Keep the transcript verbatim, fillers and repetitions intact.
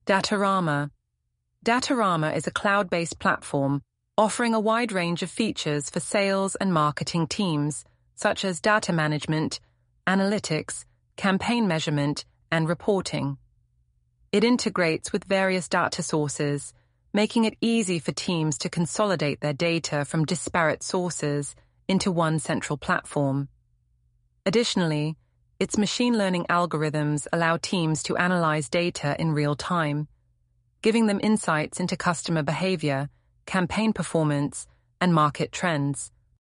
Datorama. Datorama is a cloud-based platform offering a wide range of features for sales and marketing teams, such as data management, analytics, campaign measurement, and reporting. It integrates with various data sources, making it easy for teams to consolidate their data from disparate sources into one central platform. Additionally, its machine learning algorithms allow teams to analyze data in real time, giving them insights into customer behavior, campaign performance, and market trends.